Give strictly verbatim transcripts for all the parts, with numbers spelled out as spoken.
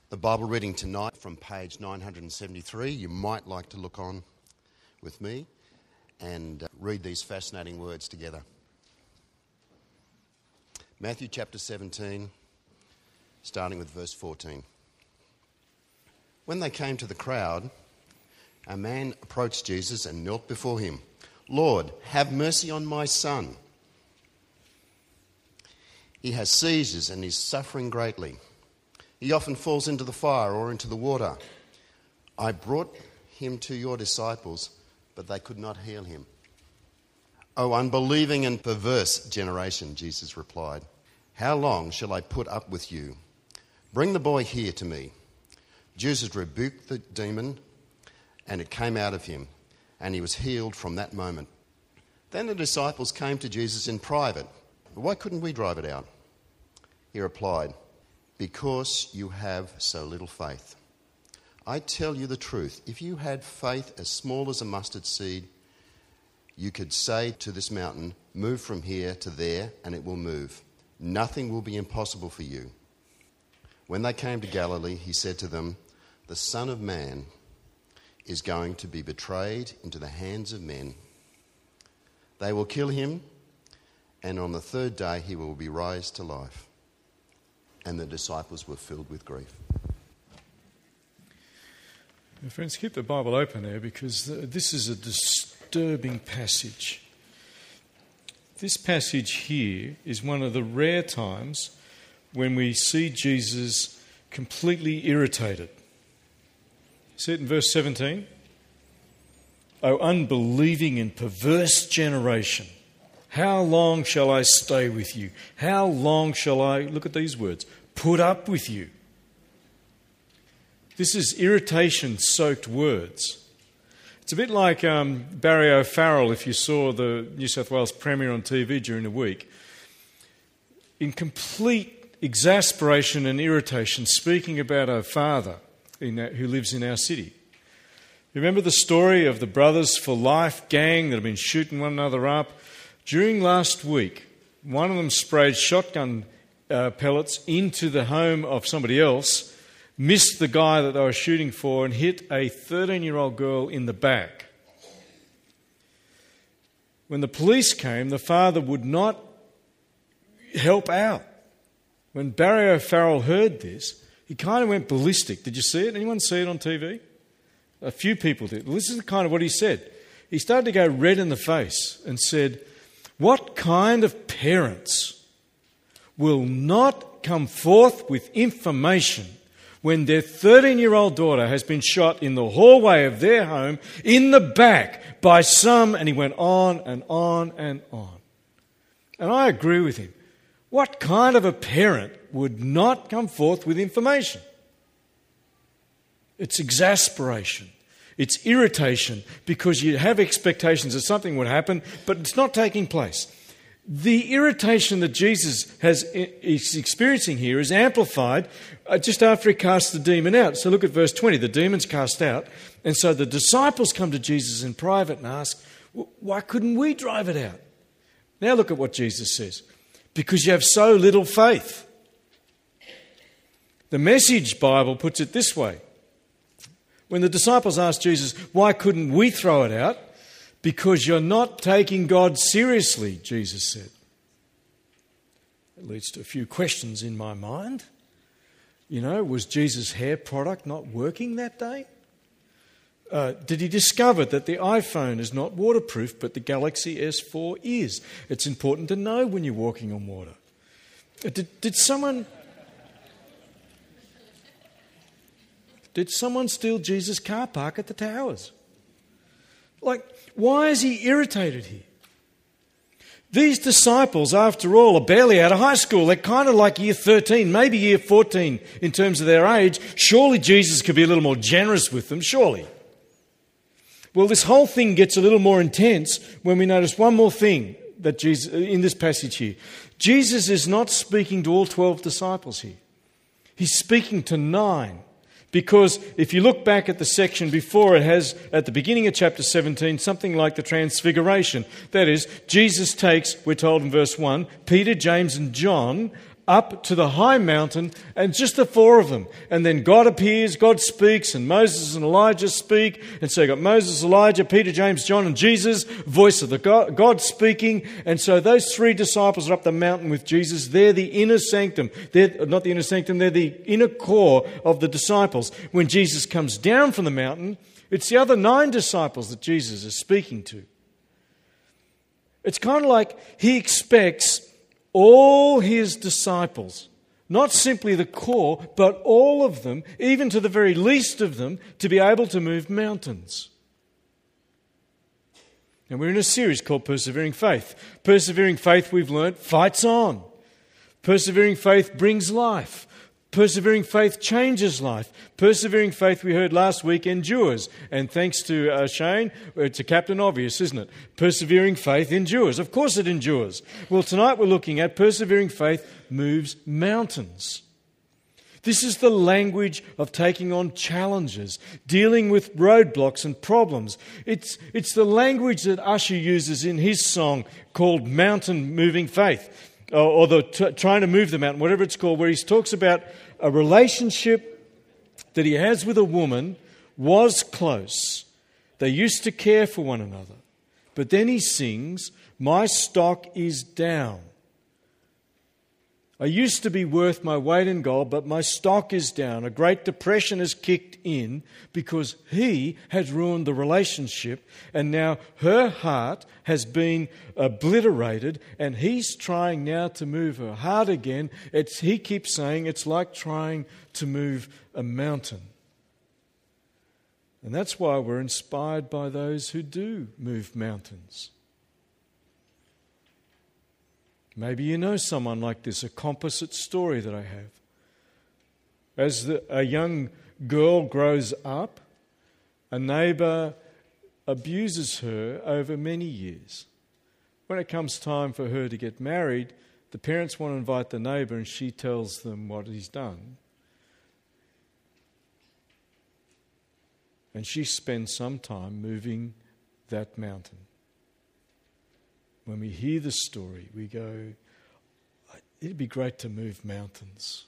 The Bible reading tonight from page nine seventy-three. You might like to look on with me and uh, read these fascinating words together. Matthew chapter seventeen, starting with verse fourteen. When they came to the crowd, a man approached Jesus and knelt before him. "Lord, have mercy on my son. He has seizures and is suffering greatly. He often falls into the fire or into the water. I brought him to your disciples, but they could not heal him." "O unbelieving and perverse generation," Jesus replied, "how long shall I put up with you? Bring the boy here to me." Jesus rebuked the demon, and it came out of him, and he was healed from that moment. Then the disciples came to Jesus in private. "Why couldn't we drive it out?" He replied, "Because you have so little faith. I tell you the truth, if you had faith as small as a mustard seed, you could say to this mountain, 'Move from here to there,' and it will move. Nothing will be impossible for you." When they came to Galilee, he said to them, "The Son of Man is going to be betrayed into the hands of men. They will kill him, and on the third day he will be raised to life." And the disciples were filled with grief. Now, friends, keep the Bible open there, because this is a disturbing passage. This passage here is one of the rare times when we see Jesus completely irritated. See it in verse seventeen? "O unbelieving and perverse generation, how long shall I stay with you? How long shall I," look at these words, "put up with you?" This is irritation-soaked words. It's a bit like um, Barry O'Farrell, if you saw the New South Wales Premier on T V during the week. In complete exasperation and irritation, speaking about our father in that, who lives in our city. Remember the story of the Brothers for Life gang that have been shooting one another up? During last week, one of them sprayed shotgun uh, pellets into the home of somebody else, missed the guy that they were shooting for, and hit a thirteen-year-old girl in the back. When the police came, the father would not help out. When Barry O'Farrell heard this, he kind of went ballistic. Did you see it? Anyone see it on T V? A few people did. Well, this is kind of what he said. He started to go red in the face and said, "What kind of parents will not come forth with information when their thirteen-year-old daughter has been shot in the hallway of their home in the back by some," and he went on and on and on. And I agree with him. What kind of a parent would not come forth with information? It's exasperation. It's irritation because you have expectations that something would happen, but it's not taking place. The irritation that Jesus has, is experiencing here is amplified just after he casts the demon out. So look at verse twenty. The demon's cast out, and so the disciples come to Jesus in private and ask, "Why couldn't we drive it out?" Now look at what Jesus says. "Because you have so little faith." The Message Bible puts it this way. When the disciples asked Jesus, "Why couldn't we throw it out?" "Because you're not taking God seriously," Jesus said. It leads to a few questions in my mind. You know, was Jesus' hair product not working that day? Uh, did he discover that the iPhone is not waterproof, but the Galaxy S four is? It's important to know when you're walking on water. Uh, did, did someone... Did someone steal Jesus' car park at the Towers? Like, why is he irritated here? These disciples, after all, are barely out of high school. They're kind of like year thirteen, maybe year fourteen in terms of their age. Surely Jesus could be a little more generous with them, surely. Well, this whole thing gets a little more intense when we notice one more thing that Jesus, in this passage here. Jesus is not speaking to all twelve disciples here. He's speaking to nine. Because if you look back at the section before, it has, at the beginning of chapter seventeen, something like the transfiguration. That is, Jesus takes, we're told in verse one, Peter, James and John up to the high mountain, and just the four of them. And then God appears, God speaks, and Moses and Elijah speak. And so you've got Moses, Elijah, Peter, James, John, and Jesus, voice of the God, God speaking. And so those three disciples are up the mountain with Jesus. They're the inner sanctum. They're not the inner sanctum, they're the inner core of the disciples. When Jesus comes down from the mountain, it's the other nine disciples that Jesus is speaking to. It's kind of like he expects all his disciples, not simply the core, but all of them, even to the very least of them, to be able to move mountains. And we're in a series called Persevering Faith. Persevering faith, we've learnt, fights on. Persevering faith brings life. Persevering faith changes life. Persevering faith, we heard last week, endures. And thanks to uh, Shane, it's a captain obvious, isn't it? Persevering faith endures. Of course it endures. Well, tonight we're looking at persevering faith moves mountains. This is the language of taking on challenges, dealing with roadblocks and problems. It's, it's the language that Usher uses in his song called Mountain Moving Faith. Or the t- trying to move the mountain, whatever it's called, where he talks about a relationship that he has with a woman was close. They used to care for one another. But then he sings, "My stock is down. I used to be worth my weight in gold, but my stock is down. A great depression has kicked in because he has ruined the relationship, and now her heart has been obliterated, and he's trying now to move her heart again." It's, he keeps saying it's like trying to move a mountain. And that's why we're inspired by those who do move mountains. Maybe you know someone like this, a composite story that I have. As the, a young girl grows up, a neighbour abuses her over many years. When it comes time for her to get married, the parents want to invite the neighbour and she tells them what he's done. And she spends some time moving that mountain. When we hear the story, we go, it'd be great to move mountains.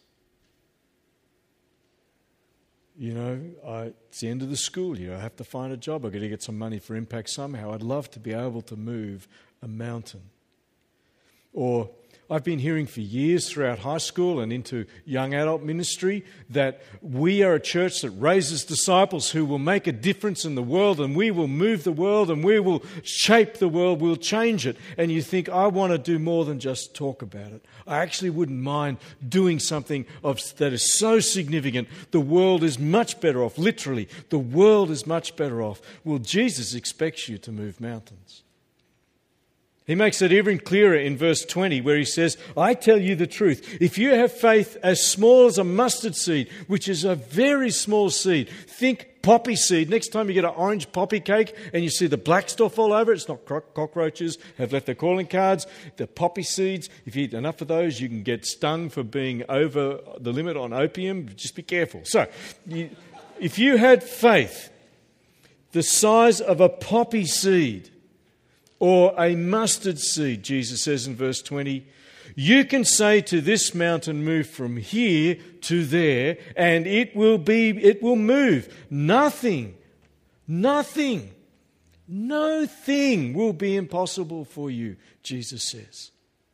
You know, I, it's the end of the school year. I have to find a job. I've got to get some money for Impact somehow. I'd love to be able to move a mountain. Or I've been hearing for years throughout high school and into young adult ministry that we are a church that raises disciples who will make a difference in the world, and we will move the world and we will shape the world, we'll change it. And you think, I want to do more than just talk about it. I actually wouldn't mind doing something of, that is so significant. The world is much better off. Literally, the world is much better off. Well, Jesus expects you to move mountains. He makes it even clearer in verse twenty where he says, "I tell you the truth, if you have faith as small as a mustard seed," which is a very small seed. Think poppy seed. Next time you get an orange poppy cake and you see the black stuff all over it, it's not cro- cockroaches have left their calling cards. The poppy seeds, if you eat enough of those, you can get stung for being over the limit on opium. Just be careful. So, you, if you had faith the size of a poppy seed, or a mustard seed, Jesus says in verse twenty, you can say to this mountain, move from here to there, and it will be, it will move. Nothing, nothing, no thing will be impossible for you, Jesus says.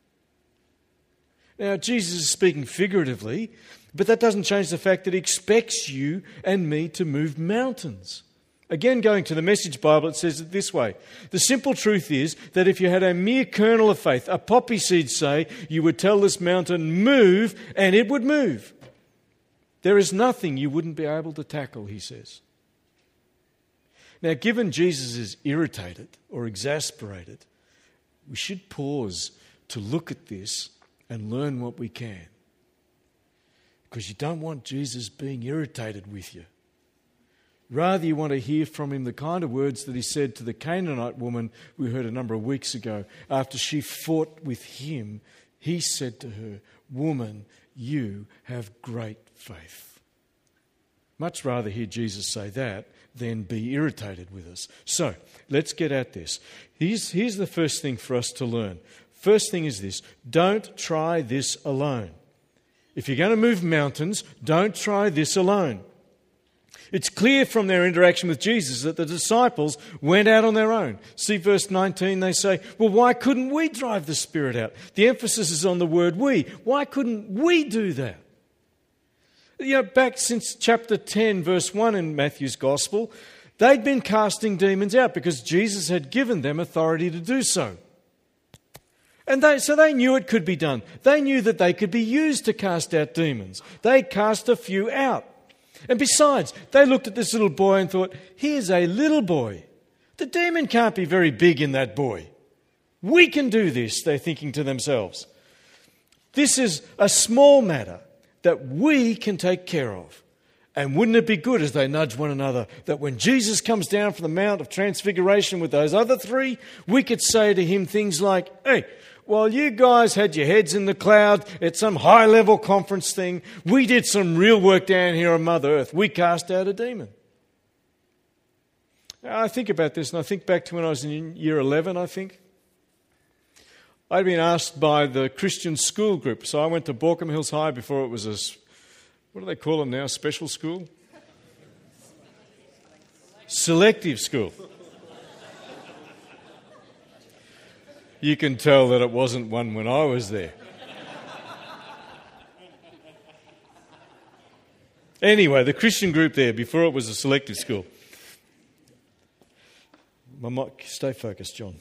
Now, Jesus is speaking figuratively, but that doesn't change the fact that he expects you and me to move mountains. Again, going to the Message Bible, it says it this way. The simple truth is that if you had a mere kernel of faith, a poppy seed, say, you would tell this mountain, move, and it would move. There is nothing you wouldn't be able to tackle, he says. Now, given Jesus is irritated or exasperated, we should pause to look at this and learn what we can. Because you don't want Jesus being irritated with you. Rather, you want to hear from him the kind of words that he said to the Canaanite woman we heard a number of weeks ago. After she fought with him, he said to her, "Woman, you have great faith." Much rather hear Jesus say that than be irritated with us. So, let's get at this. Here's, here's the first thing for us to learn. First thing is this: don't try this alone. If you're going to move mountains, don't try this alone. It's clear from their interaction with Jesus that the disciples went out on their own. See verse nineteen, they say, well, why couldn't we drive the spirit out? The emphasis is on the word we. Why couldn't we do that? You know, back since chapter ten, verse one in Matthew's Gospel, they'd been casting demons out because Jesus had given them authority to do so. And they, so they knew it could be done. They knew that they could be used to cast out demons. They cast a few out. And besides, they looked at this little boy and thought, here's a little boy. The demon can't be very big in that boy. We can do this, they're thinking to themselves. This is a small matter that we can take care of. And wouldn't it be good, as they nudge one another, that when Jesus comes down from the Mount of Transfiguration with those other three, we could say to him things like, hey, while you guys had your heads in the cloud at some high-level conference thing, we did some real work down here on Mother Earth. We cast out a demon. Now, I think about this, and I think back to when I was in year eleven, I think. I'd been asked by the Christian school group. So I went to Borkham Hills High before it was a, what do they call them now, special school? Selective school. You can tell that it wasn't one when I was there. Anyway, the Christian group there, before it was a selective school. My mic, stay focused, John.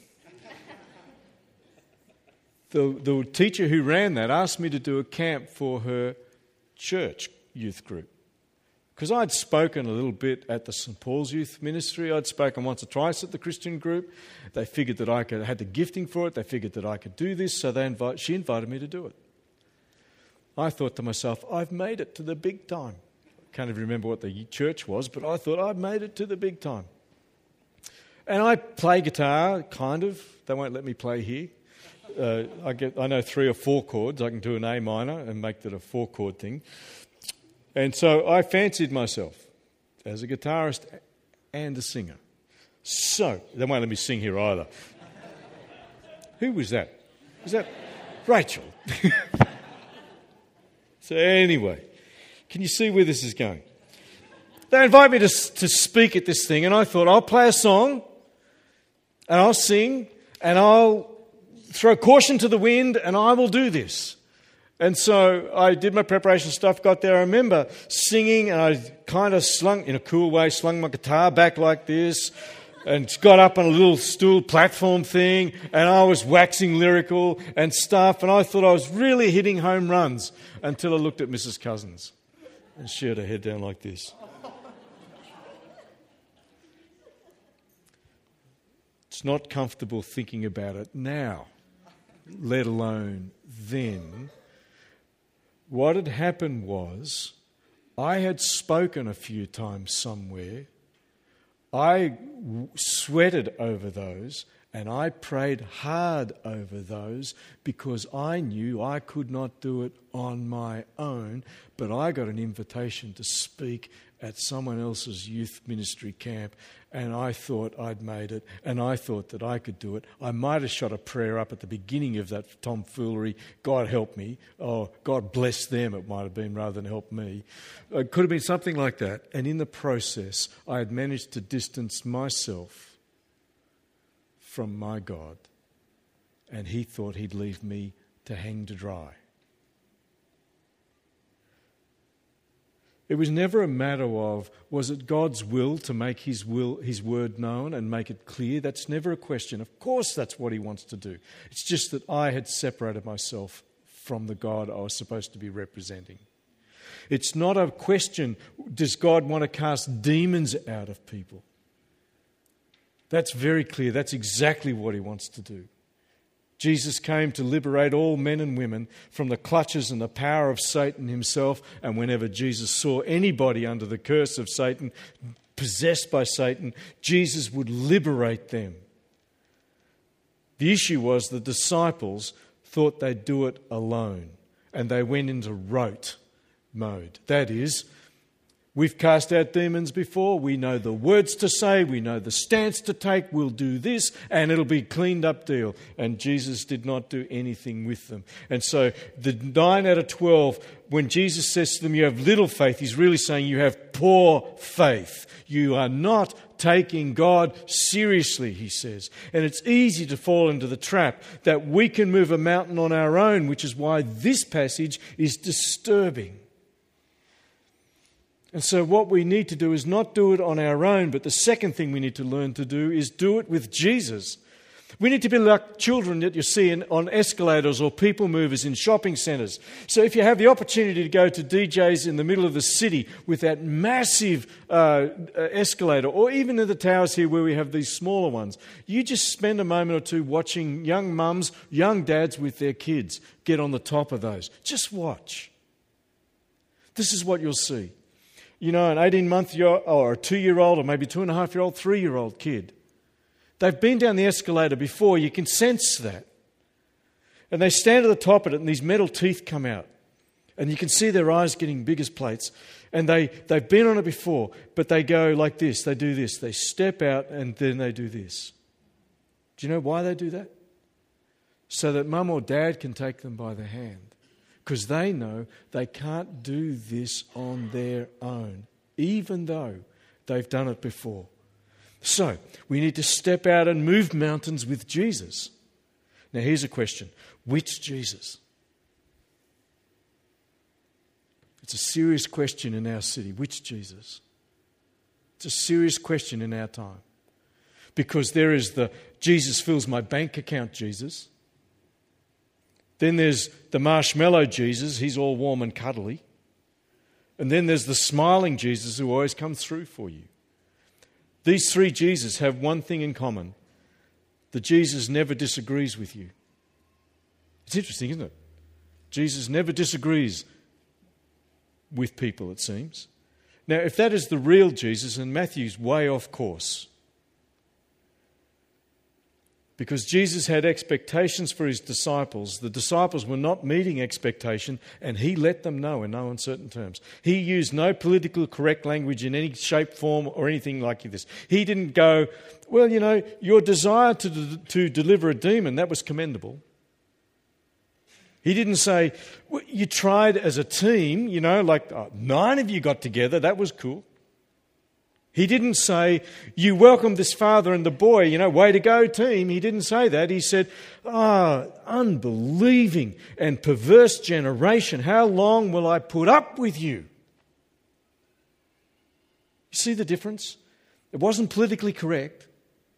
The, the teacher who ran that asked me to do a camp for her church youth group. Because I'd spoken a little bit at the Saint Paul's Youth Ministry. I'd spoken once or twice at the Christian group. They figured that I could, had the gifting for it. They figured that I could do this, so they invite, she invited me to do it. I thought to myself, I've made it to the big time. I can't even remember what the church was, but I thought I've made it to the big time. And I play guitar, kind of. They won't let me play here. Uh, I get, I know three or four chords. I can do an A minor and make that a four-chord thing. And so I fancied myself as a guitarist and a singer. So, they won't let me sing here either. Who was that? Was that Rachel? So anyway, can you see where this is going? They invite me to, to speak at this thing, and I thought, I'll play a song, and I'll sing, and I'll throw caution to the wind, and I will do this. And so I did my preparation stuff, got there. I remember singing, and I kind of slung, in a cool way, slung my guitar back like this and got up on a little stool platform thing, and I was waxing lyrical and stuff, and I thought I was really hitting home runs until I looked at Missus Cousins, and she had her head down like this. It's not comfortable thinking about it now, let alone then. What had happened was, I had spoken a few times somewhere. I sweated over those, and I prayed hard over those because I knew I could not do it on my own, but I got an invitation to speak at someone else's youth ministry camp, and I thought I'd made it, and I thought that I could do it. I might have shot a prayer up at the beginning of that tomfoolery, God help me, or God bless them, it might have been, rather than help me. It could have been something like that, and in the process, I had managed to distance myself from my God, and he thought he'd leave me to hang to dry. It was never a matter of, was it God's will to make his will, his word known and make it clear? That's never a question. Of course that's what he wants to do. It's just that I had separated myself from the God I was supposed to be representing. It's not a question, does God want to cast demons out of people? That's very clear. That's exactly what he wants to do. Jesus came to liberate all men and women from the clutches and the power of Satan himself. And whenever Jesus saw anybody under the curse of Satan, possessed by Satan, Jesus would liberate them. The issue was the disciples thought they'd do it alone, and they went into rote mode. That is, We've cast out demons before. We know the words to say. We know the stance to take. We'll do this and it'll be a cleaned up deal. And Jesus did not do anything with them. And so the nine out of twelve, when Jesus says to them, you have little faith, he's really saying you have poor faith. You are not taking God seriously, he says. And it's easy to fall into the trap that we can move a mountain on our own, which is why this passage is disturbing. And so what we need to do is not do it on our own, but the second thing we need to learn to do is do it with Jesus. We need to be like children that you see in, on escalators or people movers in shopping centres. So if you have the opportunity to go to D J's in the middle of the city with that massive uh, escalator, or even in the towers here where we have these smaller ones, you just spend a moment or two watching young mums, young dads with their kids get on the top of those. Just watch. This is what you'll see. You know, an eighteen-month-year or a two-year-old or maybe two-and-a-half-year-old, three-year-old kid. They've been down the escalator before. You can sense that. And they stand at the top of it and these metal teeth come out. And you can see their eyes getting big as plates. And they, they've been on it before, but they go like this. They do this. They step out and then they do this. Do you know why they do that? So that mum or dad can take them by the hand. Because they know they can't do this on their own, even though they've done it before. So, we need to step out and move mountains with Jesus. Now, here's a question. Which Jesus? It's a serious question in our city. Which Jesus? It's a serious question in our time. Because there is the Jesus fills my bank account Jesus. Then there's the marshmallow Jesus, he's all warm and cuddly. And then there's the smiling Jesus who always comes through for you. These three Jesus have one thing in common. The Jesus never disagrees with you. It's interesting, isn't it? Jesus never disagrees with people, it seems. Now, if that is the real Jesus, then Matthew's way off course. Because Jesus had expectations for his disciples. The disciples were not meeting expectation, and he let them know in no uncertain terms. He used no politically correct language in any shape, form, or anything like this. He didn't go, well, you know, your desire to, de- to deliver a demon, that was commendable. He didn't say, well, you tried as a team, you know, like oh, nine of you got together, that was cool. He didn't say, you welcomed this father and the boy, you know, way to go team. He didn't say that. He said, ah, oh, unbelieving and perverse generation, how long will I put up with you? You see the difference? It wasn't politically correct.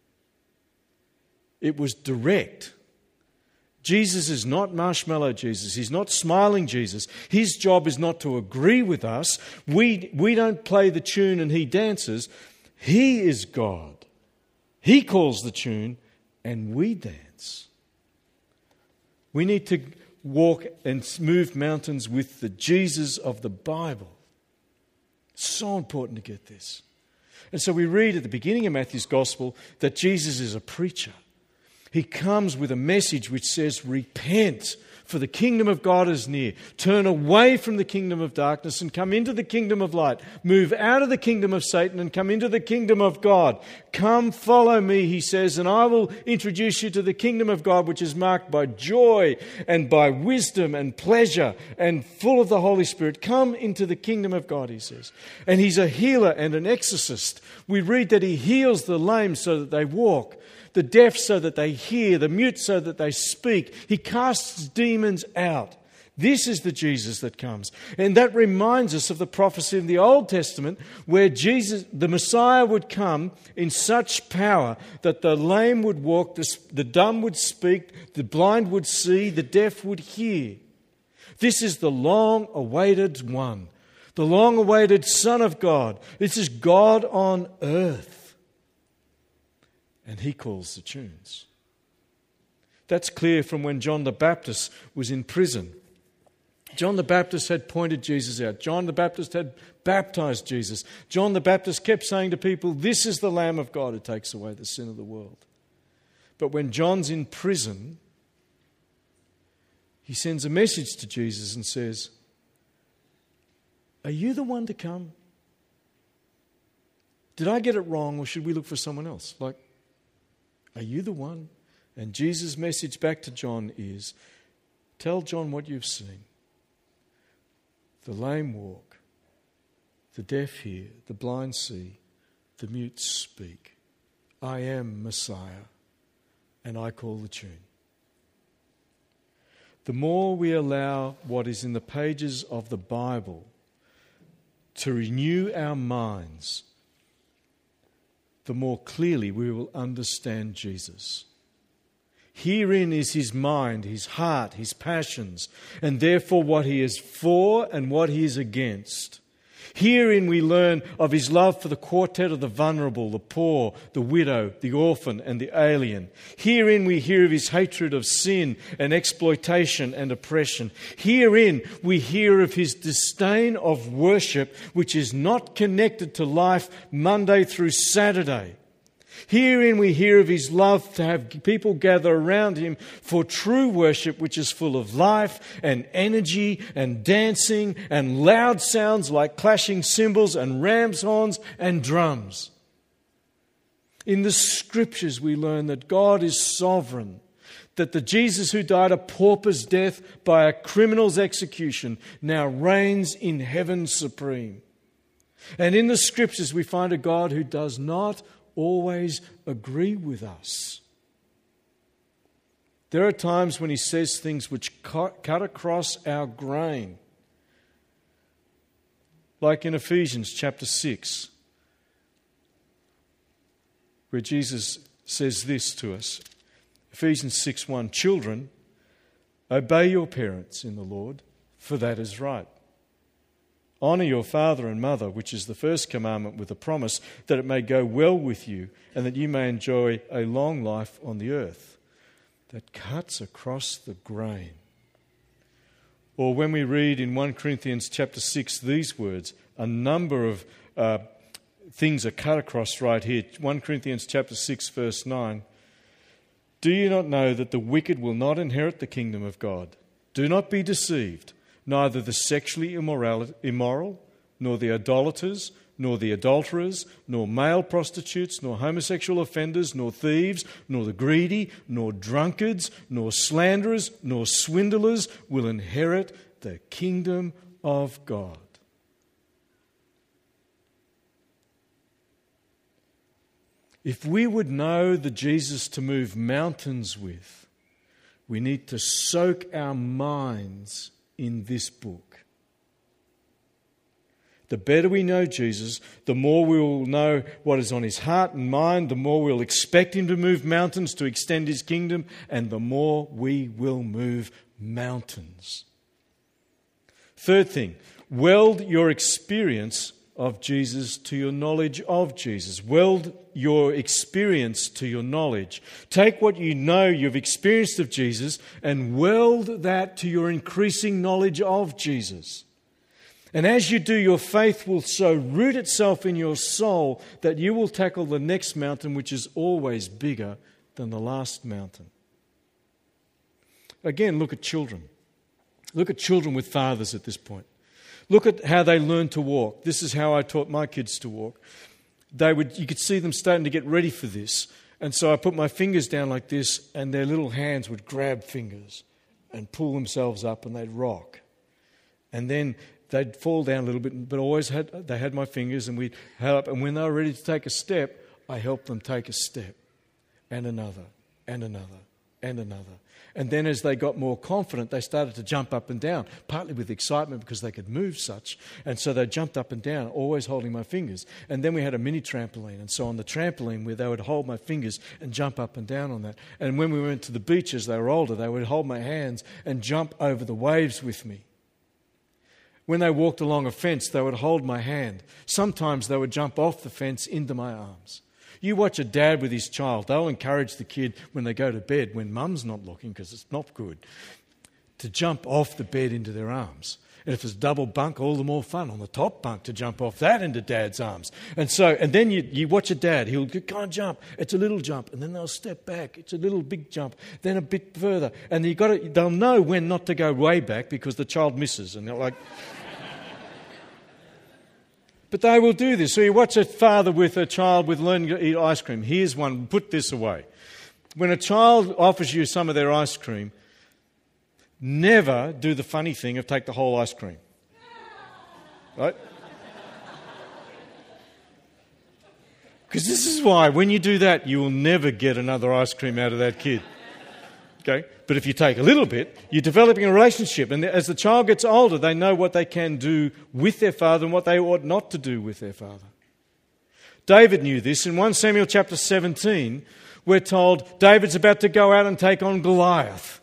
It was direct. Jesus is not marshmallow Jesus. He's not smiling Jesus. His job is not to agree with us. We, we don't play the tune and he dances. He is God. He calls the tune and we dance. We need to walk and move mountains with the Jesus of the Bible. So important to get this. And so we read at the beginning of Matthew's Gospel that Jesus is a preacher. He comes with a message which says, repent, for the kingdom of God is near. Turn away from the kingdom of darkness and come into the kingdom of light. Move out of the kingdom of Satan and come into the kingdom of God. Come, follow me, he says, and I will introduce you to the kingdom of God, which is marked by joy and by wisdom and pleasure and full of the Holy Spirit. Come into the kingdom of God, he says. And he's a healer and an exorcist. We read that he heals the lame so that they walk, the deaf so that they hear, the mute so that they speak. He casts demons out. This is the Jesus that comes. And that reminds us of the prophecy in the Old Testament where Jesus, the Messiah, would come in such power that the lame would walk, the, the dumb would speak, the blind would see, the deaf would hear. This is the long-awaited one, the long-awaited Son of God. This is God on earth. And he calls the tunes. That's clear from when John the Baptist was in prison. John the Baptist had pointed Jesus out. John the Baptist had baptized Jesus. John the Baptist kept saying to people, this is the Lamb of God who takes away the sin of the world. But when John's in prison, he sends a message to Jesus and says, are you the one to come? Did I get it wrong, or should we look for someone else? Like, are you the one? And Jesus' message back to John is, tell John what you've seen. The lame walk, the deaf hear, the blind see, the mute speak. I am Messiah, and I call the tune. The more we allow what is in the pages of the Bible to renew our minds, the more clearly we will understand Jesus. Herein is his mind, his heart, his passions, and therefore what he is for and what he is against. Herein we learn of his love for the quartet of the vulnerable, the poor, the widow, the orphan, and the alien. Herein we hear of his hatred of sin and exploitation and oppression. Herein we hear of his disdain of worship, which is not connected to life Monday through Saturday. Herein we hear of his love to have people gather around him for true worship, which is full of life and energy and dancing and loud sounds like clashing cymbals and ram's horns and drums. In the scriptures we learn that God is sovereign, that the Jesus who died a pauper's death by a criminal's execution now reigns in heaven supreme. And in the scriptures we find a God who does not always agree with us. There are times when he says things which cut, cut across our grain. Like in Ephesians chapter six, where Jesus says this to us. Ephesians six one, children, obey your parents in the Lord, for that is right. Honour your father and mother, which is the first commandment with a promise that it may go well with you and that you may enjoy a long life on the earth. That cuts across the grain. Or when we read in First Corinthians chapter six these words, a number of uh, things are cut across right here. First Corinthians chapter six verse nine. Do you not know that the wicked will not inherit the kingdom of God? Do not be deceived. Neither the sexually immoral, nor the idolaters, nor the adulterers, nor male prostitutes, nor homosexual offenders, nor thieves, nor the greedy, nor drunkards, nor slanderers, nor swindlers will inherit the kingdom of God. If we would know the Jesus to move mountains with, we need to soak our minds in this book. The better we know Jesus, the more we will know what is on his heart and mind, the more we'll expect him to move mountains to extend his kingdom, and the more we will move mountains. Third thing, weld your experience of Jesus to your knowledge of Jesus. Weld your experience to your knowledge. Take what you know you've experienced of Jesus and weld that to your increasing knowledge of Jesus. And as you do, your faith will so root itself in your soul that you will tackle the next mountain, which is always bigger than the last mountain. Again, look at children. Look at children with fathers at this point. Look at how they learn to walk. This is how I taught my kids to walk. They would, you could see them starting to get ready for this. And so I put my fingers down like this, and their little hands would grab fingers and pull themselves up, and they'd rock. And then they'd fall down a little bit, but always had they had my fingers, and we'd help. And when they were ready to take a step, I helped them take a step, and another, and another, and another. And then as they got more confident, they started to jump up and down, partly with excitement because they could move such. And so they jumped up and down, always holding my fingers. And then we had a mini trampoline. And so on the trampoline, where they would hold my fingers and jump up and down on that. And when we went to the beach as they were older, they would hold my hands and jump over the waves with me. When they walked along a fence, they would hold my hand. Sometimes they would jump off the fence into my arms. You watch a dad with his child, they'll encourage the kid when they go to bed, when mum's not looking, because it's not good, to jump off the bed into their arms. And if it's double bunk, all the more fun on the top bunk to jump off that into dad's arms. And so, and then you, you watch a dad, he'll go, can't jump, it's a little jump, and then they'll step back, it's a little big jump, then a bit further. And you got to, they'll know when not to go way back because the child misses, and they're like... But they will do this. So you watch a father with a child with learning to eat ice cream. Here's one, put this away. When a child offers you some of their ice cream, never do the funny thing of take the whole ice cream. Right? Because this is why, when you do that, you will never get another ice cream out of that kid. Okay? But if you take a little bit, you're developing a relationship. And as the child gets older, they know what they can do with their father and what they ought not to do with their father. David knew this. In First Samuel chapter seventeen, we're told David's about to go out and take on Goliath.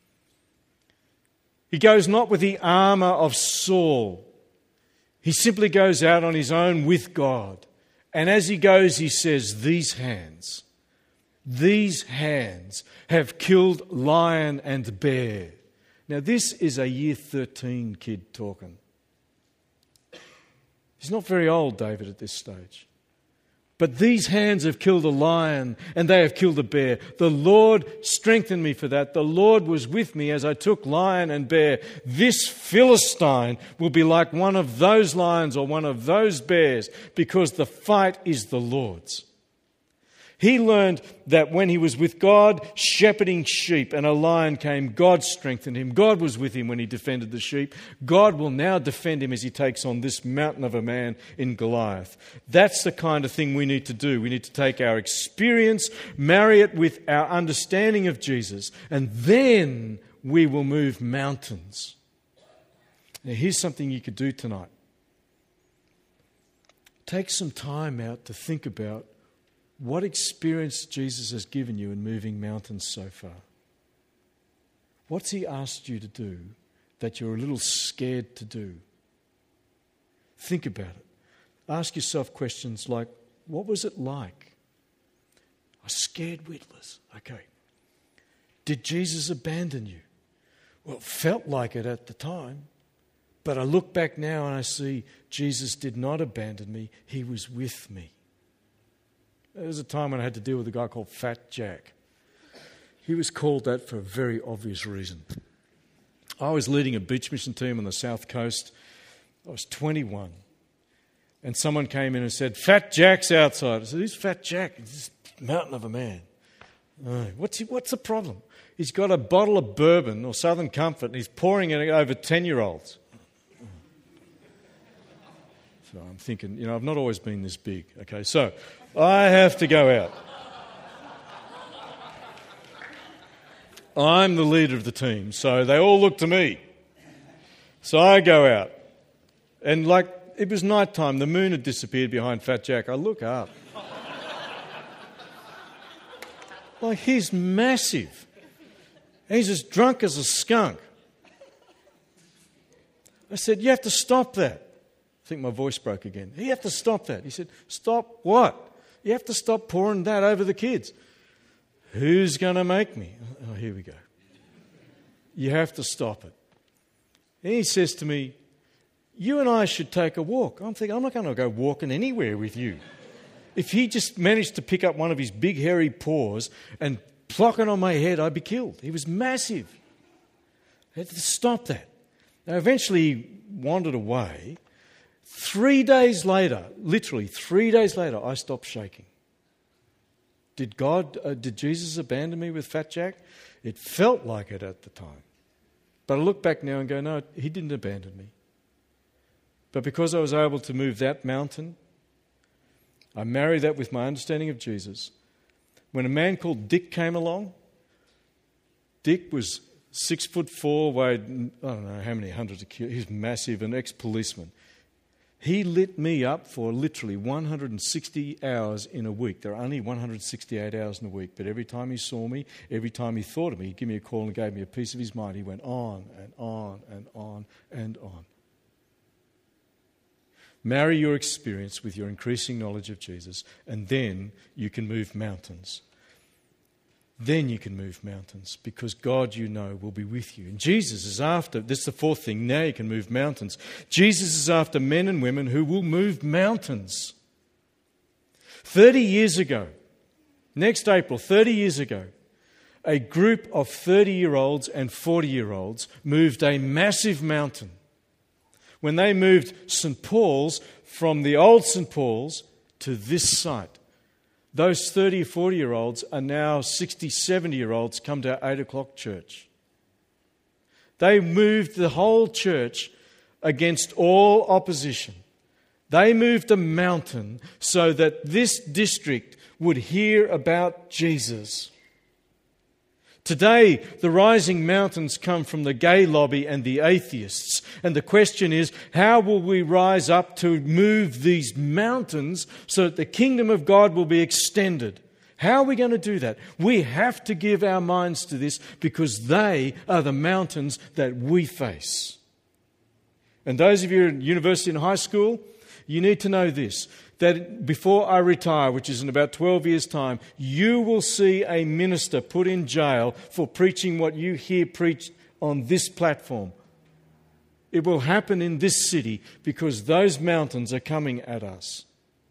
He goes not with the armour of Saul. He simply goes out on his own with God. And as he goes, he says, these hands, these hands have killed lion and bear. Now, this is a year thirteen kid talking. He's not very old, David, at this stage. But these hands have killed a lion and they have killed a bear. The Lord strengthened me for that. The Lord was with me as I took lion and bear. This Philistine will be like one of those lions or one of those bears, because the fight is the Lord's. He learned that when he was with God shepherding sheep and a lion came, God strengthened him. God was with him when he defended the sheep. God will now defend him as he takes on this mountain of a man in Goliath. That's the kind of thing we need to do. We need to take our experience, marry it with our understanding of Jesus, and then we will move mountains. Now, here's something you could do tonight. Take some time out to think about what experience Jesus has given you in moving mountains so far. What's he asked you to do that you're a little scared to do? Think about it. Ask yourself questions like, what was it like? I was scared witless. Okay. Did Jesus abandon you? Well, it felt like it at the time. But I look back now and I see Jesus did not abandon me. He was with me. There was a time when I had to deal with a guy called Fat Jack. He was called that for a very obvious reason. I was leading a beach mission team on the south coast. I was twenty-one. And someone came in and said, Fat Jack's outside. I said, who's Fat Jack? He's this mountain of a man. Oh, what's, he, what's the problem? He's got a bottle of bourbon or Southern Comfort and he's pouring it over ten-year-olds. So I'm thinking, you know, I've not always been this big. Okay, so I have to go out. I'm the leader of the team, so they all look to me. So I go out. And like, it was night time, the moon had disappeared behind Fat Jack. I look up. Like, he's massive. He's as drunk as a skunk. I said, you have to stop that. I think my voice broke again. You have to stop that. He said, stop what? You have to stop pouring that over the kids. Who's going to make me? Oh, here we go. You have to stop it. And he says to me, you and I should take a walk. I'm thinking, I'm not going to go walking anywhere with you. If he just managed to pick up one of his big hairy paws and pluck it on my head, I'd be killed. He was massive. I had to stop that. Now, eventually he wandered away. Three days later, literally three days later, I stopped shaking. Did God, uh, did Jesus abandon me with Fat Jack? It felt like it at the time. But I look back now and go, no, he didn't abandon me. But because I was able to move that mountain, I married that with my understanding of Jesus. When a man called Dick came along, Dick was six foot four, weighed, I don't know how many hundreds of kilos. He was massive, an ex-policeman. He lit me up for literally one hundred sixty hours in a week. There are only one hundred sixty-eight hours in a week, but every time he saw me, every time he thought of me, he'd give me a call and gave me a piece of his mind. He went on and on and on and on. Marry your experience with your increasing knowledge of Jesus, and then you can move mountains. Then you can move mountains, because God, you know, will be with you. And Jesus is after, this is the fourth thing, now you can move mountains. Jesus is after men and women who will move mountains. thirty years ago, next April, thirty years ago, a group of thirty-year-olds and forty-year-olds moved a massive mountain. When they moved Saint Paul's from the old Saint Paul's to this site. Those thirty, forty-year-olds are now sixty, seventy-year-olds come to our eight o'clock church. They moved the whole church against all opposition. They moved a mountain so that this district would hear about Jesus. Today, the rising mountains come from the gay lobby and the atheists. And the question is, how will we rise up to move these mountains so that the kingdom of God will be extended? How are we going to do that? We have to give our minds to this because they are the mountains that we face. And those of you in university and high school, you need to know this, that before I retire, which is in about twelve years' time, you will see a minister put in jail for preaching what you hear preached on this platform. It will happen in this city because those mountains are coming at us.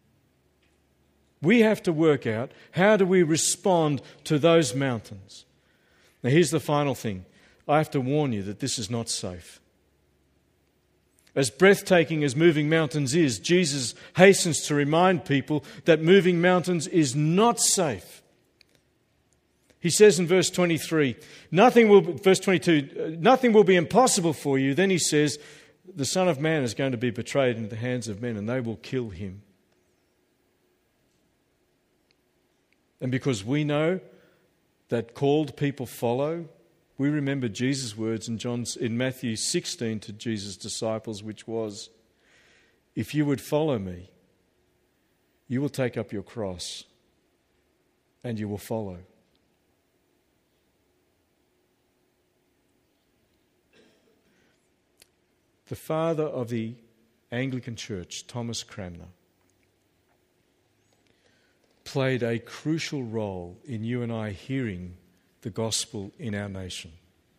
We have to work out, how do we respond to those mountains? Now here's the final thing. I have to warn you that this is not safe. As breathtaking as moving mountains is, Jesus hastens to remind people that moving mountains is not safe. He says in verse twenty-three, nothing will, verse twenty-two, nothing will be impossible for you. Then he says, the Son of Man is going to be betrayed into the hands of men and they will kill him. And because we know that called people follow, we remember Jesus' words in John's, in Matthew sixteen to Jesus' disciples, which was, if you would follow me, you will take up your cross and you will follow. The father of the Anglican Church, Thomas Cranmer, played a crucial role in you and I hearing the gospel in our nation.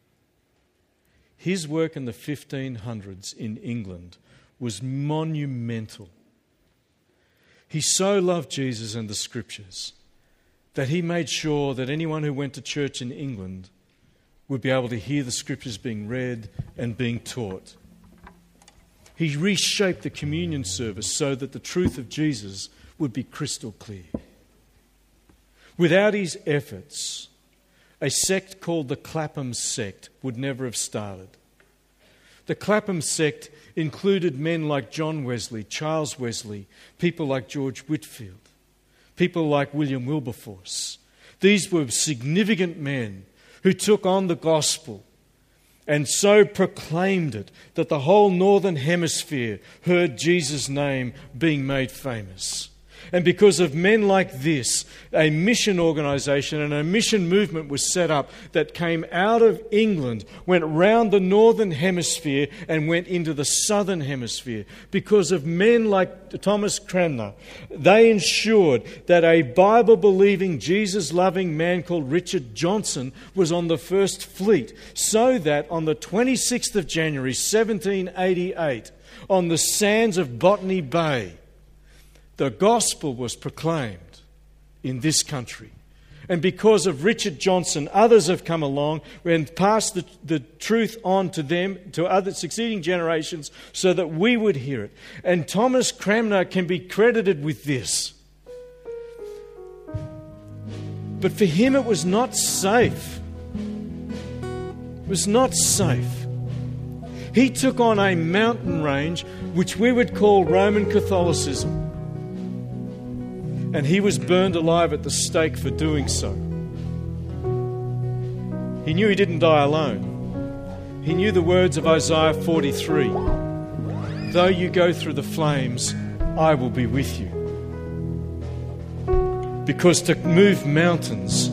His work in the fifteen hundreds in England was monumental. He so loved Jesus and the Scriptures that he made sure that anyone who went to church in England would be able to hear the Scriptures being read and being taught. He reshaped the communion service so that the truth of Jesus would be crystal clear. Without his efforts, a sect called the Clapham sect would never have started. The Clapham sect included men like John Wesley, Charles Wesley, people like George Whitefield, people like William Wilberforce. These were significant men who took on the gospel and so proclaimed it that the whole northern hemisphere heard Jesus' name being made famous. And because of men like this, a mission organisation and a mission movement was set up that came out of England, went round the northern hemisphere and went into the southern hemisphere. Because of men like Thomas Cranmer, they ensured that a Bible-believing, Jesus-loving man called Richard Johnson was on the first fleet, so that on the twenty-sixth of January seventeen eighty-eight, on the sands of Botany Bay, the gospel was proclaimed in this country. And because of Richard Johnson, others have come along and passed the, the truth on to them, to other succeeding generations, so that we would hear it. And Thomas Cranmer can be credited with this. But for him it was not safe. It was not safe. He took on a mountain range which we would call Roman Catholicism. And he was burned alive at the stake for doing so. He knew he didn't die alone. He knew the words of Isaiah forty-three. Though you go through the flames, I will be with you. Because to move mountains,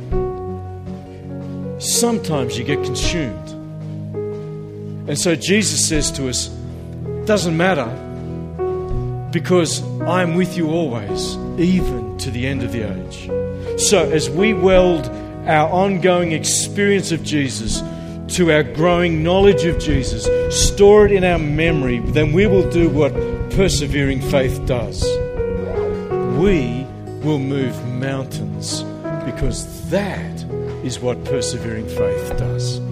sometimes you get consumed. And so Jesus says to us, doesn't matter, because I am with you always, even to the end of the age. So as we weld our ongoing experience of Jesus to our growing knowledge of Jesus, store it in our memory, then we will do what persevering faith does. We will move mountains, because that is what persevering faith does.